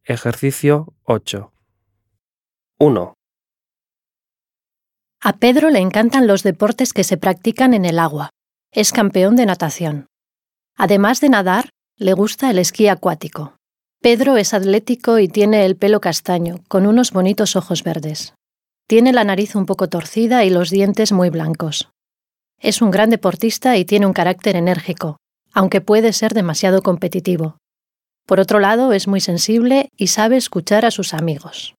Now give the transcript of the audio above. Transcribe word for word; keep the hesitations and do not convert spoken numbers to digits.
Ejercicio ocho. uno. A Pedro le encantan los deportes que se practican en el agua. Es campeón de natación. Además de nadar, le gusta el esquí acuático. Pedro es atlético y tiene el pelo castaño, con unos bonitos ojos verdes. Tiene la nariz un poco torcida y los dientes muy blancos. Es un gran deportista y tiene un carácter enérgico, aunque puede ser demasiado competitivo. Por otro lado, es muy sensible y sabe escuchar a sus amigos.